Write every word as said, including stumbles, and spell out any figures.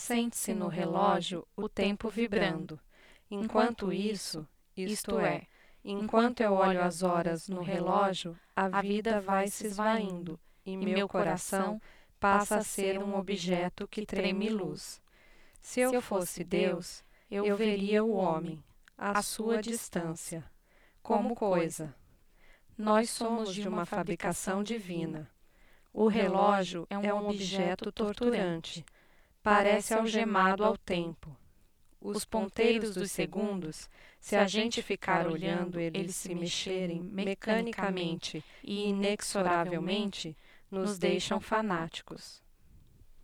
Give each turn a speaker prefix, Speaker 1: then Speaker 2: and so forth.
Speaker 1: sente-se no relógio o tempo vibrando. Enquanto isso, isto é, enquanto eu olho as horas no relógio, a vida vai se esvaindo e meu coração passa a ser um objeto que treme luz. Se eu fosse Deus, eu veria o homem, à sua distância, como coisa. Nós somos de uma fabricação divina. O relógio é um objeto torturante, parece algemado ao tempo. Os ponteiros dos segundos, se a gente ficar olhando eles se mexerem mecanicamente e inexoravelmente, nos deixam fanáticos.